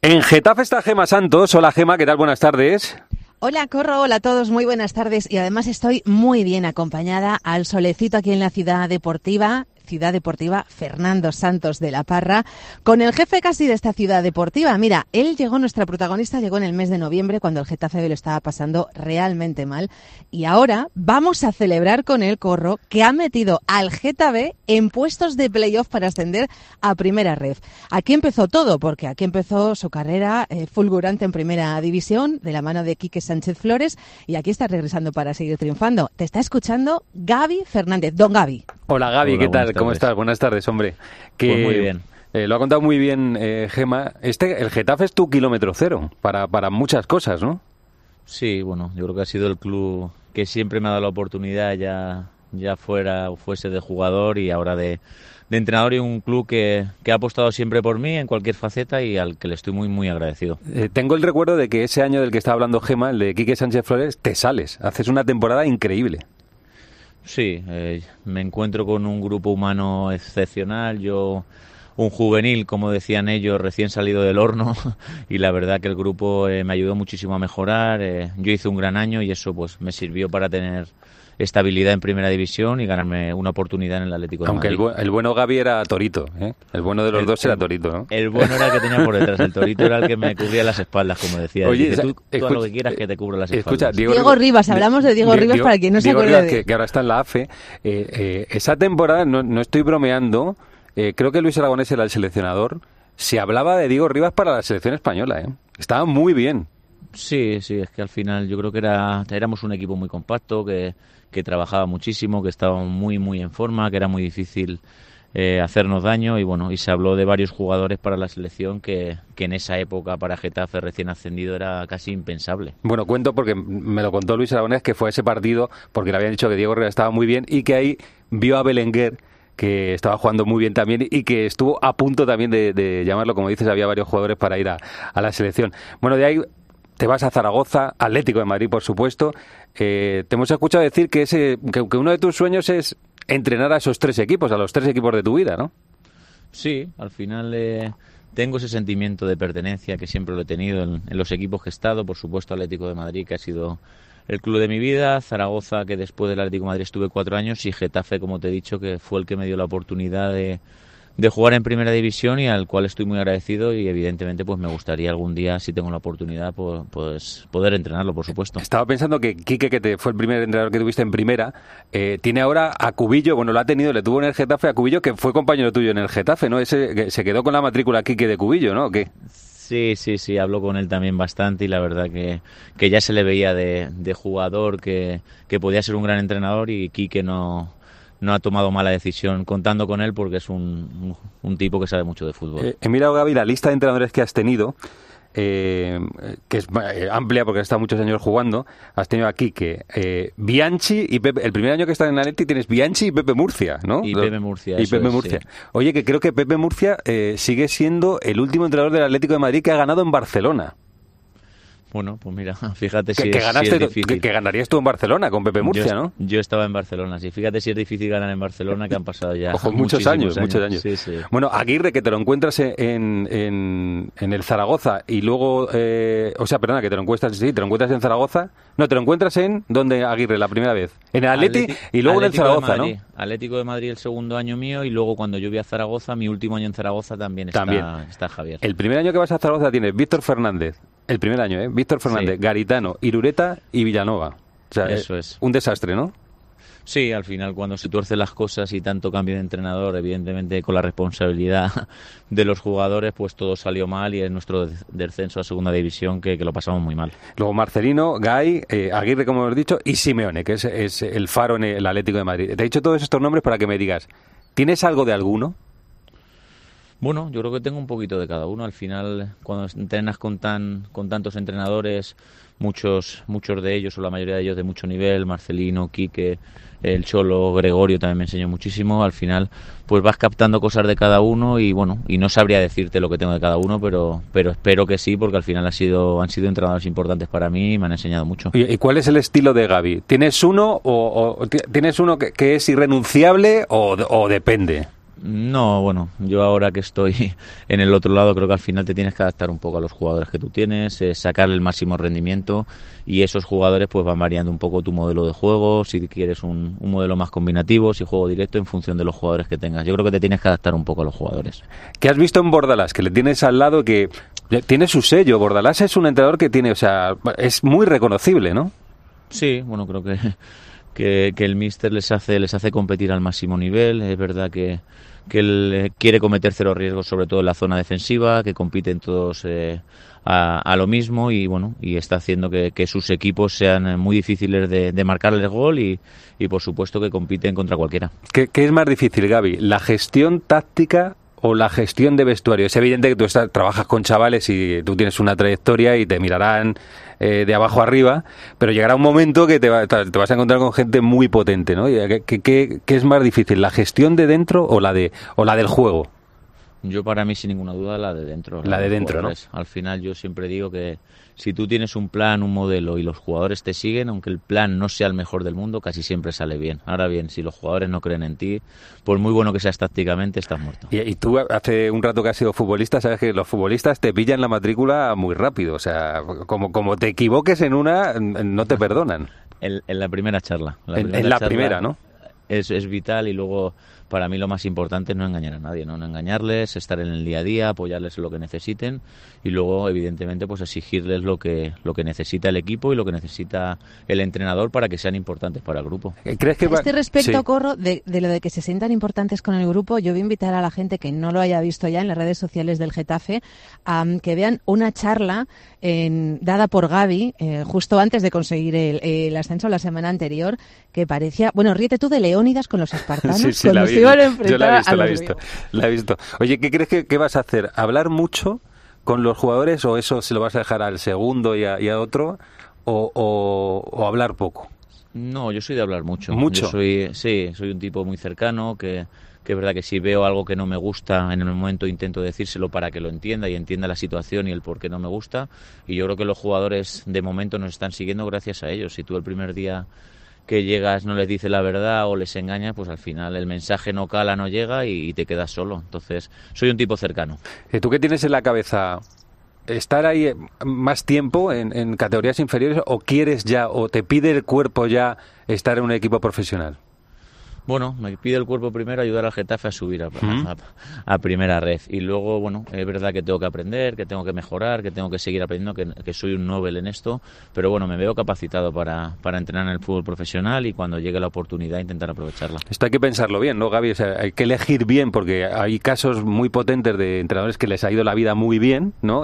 En Getafe está Gema Santos. Hola Gema, ¿qué tal? Buenas tardes. Hola Corro, hola a todos, muy buenas tardes y además estoy muy bien acompañada al solecito aquí en la Ciudad Deportiva Fernando Santos de la Parra, con el jefe casi de esta Ciudad Deportiva. Mira, nuestra protagonista llegó en el mes de noviembre cuando el Getafe lo estaba pasando realmente mal y ahora vamos a celebrar con él, Corro, que ha metido al Getafe en puestos de playoff para ascender a Primera Ref. Aquí empezó todo, porque aquí empezó su carrera fulgurante en Primera División de la mano de Quique Sánchez Flores y aquí está regresando para seguir triunfando. Te está escuchando Gaby Fernández. Don Gaby. Hola Gaby, ¿qué tal? ¿Cómo estás? Buenas tardes, hombre. Pues muy bien. Lo ha contado muy bien Gema. El Getafe es tu kilómetro cero para muchas cosas, ¿no? Sí, bueno, yo creo que ha sido el club que siempre me ha dado la oportunidad, ya fuera o fuese de jugador y ahora de entrenador, y un club que ha apostado siempre por mí en cualquier faceta y al que le estoy muy, muy agradecido. Tengo el recuerdo de que ese año del que estaba hablando Gema, el de Quique Sánchez Flores, te sales. Haces una temporada increíble. Sí, me encuentro con un grupo humano excepcional, yo un juvenil, como decían ellos, recién salido del horno, y la verdad que el grupo me ayudó muchísimo a mejorar. Yo hice un gran año y eso pues me sirvió para tener estabilidad en Primera División y ganarme una oportunidad en el Atlético de Madrid. Aunque el bueno Gaby era Torito, ¿eh? El bueno de los dos era Torito, ¿no? El bueno era el que tenía por detrás, el Torito era el que me cubría las espaldas, como decía. Oye, dice, tú haz lo que quieras que te cubra las espaldas. Escucha, Diego Rivas, hablamos de Diego Rivas para quien no se acuerde de... que ahora está en la AFE. Esa temporada, no estoy bromeando, creo que Luis Aragonés era el seleccionador, se hablaba de Diego Rivas para la selección española, ¿eh? Estaba muy bien. Sí, es que al final yo creo que éramos un equipo muy compacto, que trabajaba muchísimo, que estaba muy muy en forma, que era muy difícil hacernos daño, y bueno, y se habló de varios jugadores para la selección que en esa época para Getafe recién ascendido era casi impensable. Bueno, cuento porque me lo contó Luis Aragonés, que fue ese partido porque le habían dicho que Diego Rivas estaba muy bien y que ahí vio a Belenguer, que estaba jugando muy bien también y que estuvo a punto también de llamarlo, como dices, había varios jugadores para ir a la selección. Bueno, de ahí te vas a Zaragoza, Atlético de Madrid, por supuesto. Te hemos escuchado decir que uno de tus sueños es entrenar a esos tres equipos, a los tres equipos de tu vida, ¿no? Sí, al final tengo ese sentimiento de pertenencia que siempre lo he tenido en los equipos que he estado. Por supuesto, Atlético de Madrid, que ha sido el club de mi vida, Zaragoza, que después del Atlético de Madrid estuve 4 años, y Getafe, como te he dicho, que fue el que me dio la oportunidad de jugar en Primera División y al cual estoy muy agradecido, y evidentemente pues me gustaría algún día, si tengo la oportunidad, pues poder entrenarlo, por supuesto. Estaba pensando que Quique, que fue el primer entrenador que tuviste en Primera, tiene ahora a Cubillo, bueno, le tuvo en el Getafe a Cubillo, que fue compañero tuyo en el Getafe, ¿no? Que se quedó con la matrícula Quique de Cubillo, ¿no? ¿O qué? Sí, hablo con él también bastante, y la verdad que ya se le veía de jugador, que podía ser un gran entrenador, y Quique no ha tomado mala decisión contando con él, porque es un tipo que sabe mucho de fútbol. He mirado, Gaby, la lista de entrenadores que has tenido, que es amplia porque has estado muchos años jugando. Has tenido aquí Bianchi y Pepe. El primer año que estás en Atleti tienes Bianchi y Pepe Murcia, ¿no? Pepe Murcia. Sí. Oye, que creo que Pepe Murcia sigue siendo el último entrenador del Atlético de Madrid que ha ganado en Barcelona. Bueno, pues mira, fíjate si que es difícil. Que ganarías tú en Barcelona con Pepe Murcia, ¿no? Yo estaba en Barcelona, sí. Fíjate si es difícil ganar en Barcelona, que han pasado ya muchos años. Sí. Bueno, Aguirre, que te lo encuentras en el Zaragoza y luego... que te lo encuentras en Zaragoza. No, te lo encuentras en... ¿Dónde, Aguirre, la primera vez? En el Atleti y luego en el Zaragoza, ¿no? Atlético de Madrid el segundo año mío, y luego cuando yo vi a Zaragoza, mi último año en Zaragoza también está Javier. El primer año que vas a Zaragoza tienes Víctor Fernández. El primer año, Víctor Fernández, sí. Garitano, Irureta y Villanova. O sea, eso es un desastre, ¿no? Sí, al final cuando se tuercen las cosas y tanto cambio de entrenador, evidentemente con la responsabilidad de los jugadores, pues todo salió mal, y es nuestro descenso a Segunda División que lo pasamos muy mal. Luego Marcelino, Gay, Aguirre, como hemos dicho, y Simeone, que es el faro en el Atlético de Madrid. Te he dicho todos estos nombres para que me digas, ¿tienes algo de alguno? Bueno, yo creo que tengo un poquito de cada uno. Al final, cuando entrenas con tantos entrenadores, muchos de ellos, o la mayoría de ellos de mucho nivel, Marcelino, Quique, el Cholo, Gregorio también me enseñó muchísimo. Al final, pues vas captando cosas de cada uno, y bueno, y no sabría decirte lo que tengo de cada uno, pero espero que sí, porque al final han sido entrenadores importantes para mí y me han enseñado mucho. ¿Y cuál es el estilo de Gaby? ¿Tienes uno o tienes uno que es irrenunciable o depende? No, bueno, yo ahora que estoy en el otro lado creo que al final te tienes que adaptar un poco a los jugadores que tú tienes, sacarle el máximo rendimiento, y esos jugadores pues van variando un poco tu modelo de juego, si quieres un modelo más combinativo, si juego directo, en función de los jugadores que tengas. Yo creo que te tienes que adaptar un poco a los jugadores. ¿Qué has visto en Bordalás? Que le tienes al lado, que tiene su sello. Bordalás es un entrenador que tiene, o sea, es muy reconocible, ¿no? Sí, bueno, creo que el míster les hace competir al máximo nivel. Es verdad que él quiere cometer cero riesgos, sobre todo en la zona defensiva, que compiten todos a lo mismo, y bueno, y está haciendo que sus equipos sean muy difíciles de marcarle el gol, y por supuesto que compiten contra cualquiera. ¿Qué es más difícil, Gaby? ¿La gestión táctica o la gestión de vestuario? Es evidente que tú trabajas con chavales y tú tienes una trayectoria y te mirarán de abajo arriba, pero llegará un momento que te vas a encontrar con gente muy potente, ¿no? ¿Qué es más difícil, la gestión de dentro o la del juego? Yo, para mí, sin ninguna duda, la de dentro. La de dentro, ¿no? Al final, yo siempre digo que si tú tienes un plan, un modelo, y los jugadores te siguen, aunque el plan no sea el mejor del mundo, casi siempre sale bien. Ahora bien, si los jugadores no creen en ti, por muy bueno que seas tácticamente, estás muerto. Y tú, hace un rato que has sido futbolista, sabes que los futbolistas te pillan la matrícula muy rápido. O sea, como te equivoques en una, no te perdonan. En la primera charla. En la primera, ¿no? Es vital, y luego para mí lo más importante es no engañar a nadie, no engañarles, estar en el día a día, apoyarles en lo que necesiten, y luego evidentemente pues exigirles lo que necesita el equipo y lo que necesita el entrenador para que sean importantes para el grupo. ¿Crees que respecto, sí, Corro, de lo de que se sientan importantes con el grupo, yo voy a invitar a la gente que no lo haya visto ya en las redes sociales del Getafe a que vean una charla dada por Gaby justo antes de conseguir el ascenso la semana anterior, que parecía, bueno, ríete tú de Leónidas con los espartanos, sí, cuando se iban a enfrentar. Yo la he visto. Oye, ¿qué crees que vas a hacer? ¿Hablar mucho con los jugadores, o eso se lo vas a dejar al segundo y a otro, o hablar poco? No, yo soy de hablar mucho. ¿Mucho? Soy un tipo muy cercano, que es verdad que si veo algo que no me gusta en el momento, intento decírselo para que lo entienda y entienda la situación y el por qué no me gusta, y yo creo que los jugadores de momento nos están siguiendo gracias a ellos. Si tú el primer día que llegas no les dices la verdad o les engañas, pues al final el mensaje no cala, no llega, y te quedas solo. Entonces, soy un tipo cercano. ¿Tú qué tienes en la cabeza? ¿Estar ahí más tiempo en categorías inferiores, o quieres ya, o te pide el cuerpo ya estar en un equipo profesional? Bueno, me pide el cuerpo primero ayudar al Getafe a subir a primera red, y luego, bueno, es verdad que tengo que aprender, que tengo que mejorar, que tengo que seguir aprendiendo, que soy un Nobel en esto, pero bueno, me veo capacitado para entrenar en el fútbol profesional, y cuando llegue la oportunidad intentar aprovecharla. Esto hay que pensarlo bien, ¿no, Gaby? O sea, hay que elegir bien, porque hay casos muy potentes de entrenadores que les ha ido la vida muy bien, ¿no?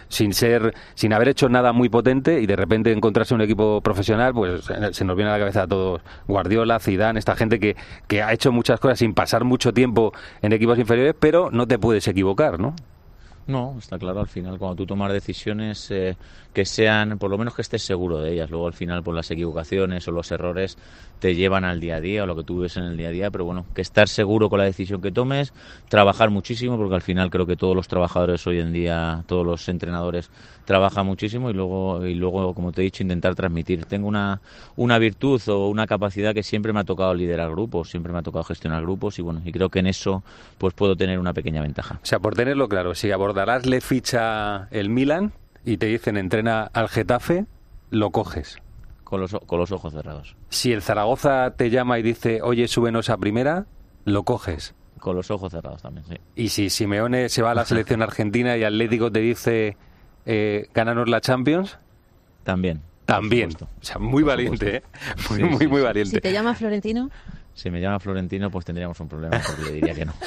Sin haber hecho nada muy potente, y de repente encontrarse un equipo profesional, pues se nos viene a la cabeza a todos Guardiola, Zidane, esta gente que ha hecho muchas cosas sin pasar mucho tiempo en equipos inferiores, pero no te puedes equivocar, ¿no? No, está claro, al final cuando tú tomas decisiones que sean, por lo menos que estés seguro de ellas, luego al final pues las equivocaciones o los errores te llevan al día a día, o lo que tú ves en el día a día, pero bueno, que estar seguro con la decisión que tomes, trabajar muchísimo, porque al final creo que todos los trabajadores hoy en día, todos los entrenadores trabajan muchísimo, y luego como te he dicho, intentar transmitir. Tengo una virtud o una capacidad que siempre me ha tocado liderar grupos, siempre me ha tocado gestionar grupos, y bueno, y creo que en eso pues puedo tener una pequeña ventaja. O sea, por tenerlo claro, si a Bordalás le ficha el Milan y te dicen entrena al Getafe, lo coges. Con los ojos cerrados. Si el Zaragoza te llama y dice, oye, súbenos a primera, lo coges. Con los ojos cerrados también, sí. Y si Simeone se va a la selección argentina y Atlético te dice, gánanos la Champions, también. O sea, muy valiente, ¿eh? Muy valiente. Si te llama Florentino. Si me llama Florentino, pues tendríamos un problema, porque le diría que no.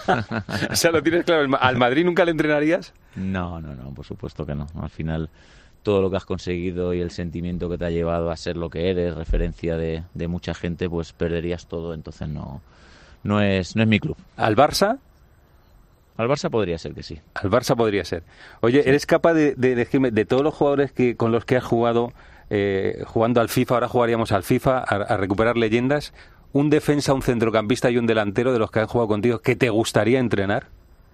O sea, lo tienes claro. ¿Al Madrid nunca le entrenarías? No, por supuesto que no. Al final, todo lo que has conseguido y el sentimiento que te ha llevado a ser lo que eres, referencia de mucha gente, pues perderías todo. Entonces no es mi club. ¿Al Barça? Al Barça podría ser que sí. Al Barça podría ser. Oye, sí. ¿Eres capaz de decirme, de todos los jugadores con los que has jugado, jugando al FIFA, ahora jugaríamos al FIFA, a recuperar leyendas, un defensa, un centrocampista y un delantero de los que han jugado contigo que te gustaría entrenar?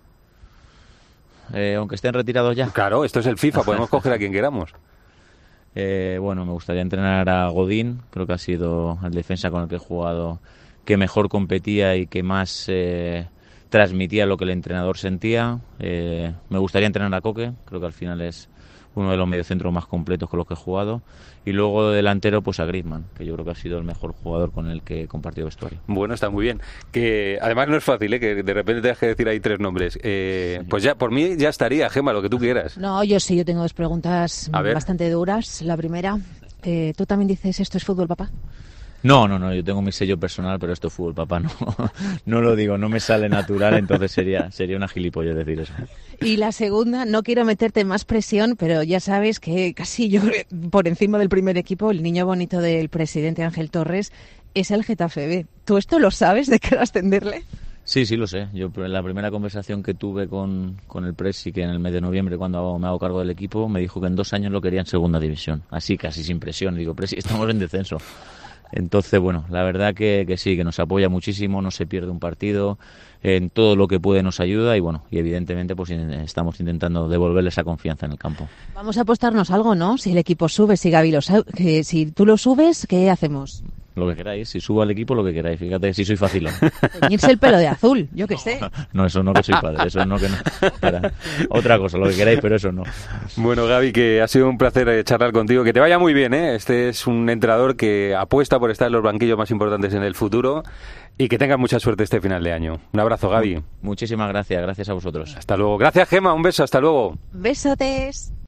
Aunque estén retirados ya. Claro, esto es el FIFA, podemos coger a quien queramos. Bueno, me gustaría entrenar a Godín, creo que ha sido el defensa con el que he jugado, que mejor competía y que más transmitía lo que el entrenador sentía. Me gustaría entrenar a Coque, creo que al final es uno de los mediocentros más completos con los que he jugado, y luego de delantero pues a Griezmann, que yo creo que ha sido el mejor jugador con el que he compartido vestuario. Bueno, está muy bien, que además no es fácil, que de repente tengas que decir ahí 3 nombres. Pues ya, por mí ya estaría, Gemma, lo que tú quieras. No, yo tengo 2 preguntas bastante duras. La primera, ¿tú también dices esto es fútbol, papá? No, yo tengo mi sello personal, pero esto es fútbol, papá, no lo digo, no me sale natural, entonces sería una gilipollez decir eso. Y la segunda, no quiero meterte más presión, pero ya sabes que casi yo, por encima del primer equipo, el niño bonito del presidente Ángel Torres es el Getafe B. ¿Tú esto lo sabes de qué ascenderle? Sí, lo sé. Yo en la primera conversación que tuve con el Presi, que en el mes de noviembre, cuando me hago cargo del equipo, me dijo que en 2 años lo quería en segunda división. Así, casi sin presión. Digo, Presi, estamos en descenso. Entonces, bueno, la verdad que sí, que nos apoya muchísimo, no se pierde un partido, en todo lo que puede nos ayuda y bueno, y evidentemente pues estamos intentando devolverle esa confianza en el campo. Vamos a apostarnos algo, ¿no? Si el equipo sube, si Gaby si tú lo subes, ¿qué hacemos? Lo que queráis, si subo al equipo, lo que queráis. Fíjate, si soy facilón. Teñirse el pelo de azul, yo qué sé. No, eso no, que soy padre, eso no, que no. Espera, otra cosa, lo que queráis, pero eso no. Bueno, Gaby, que ha sido un placer charlar contigo. Que te vaya muy bien, ¿eh? Este es un entrenador que apuesta por estar en los banquillos más importantes en el futuro y que tengas mucha suerte este final de año. Un abrazo, Gaby. Muchísimas gracias a vosotros. Hasta luego. Gracias, Gemma, un beso, hasta luego. Besotes.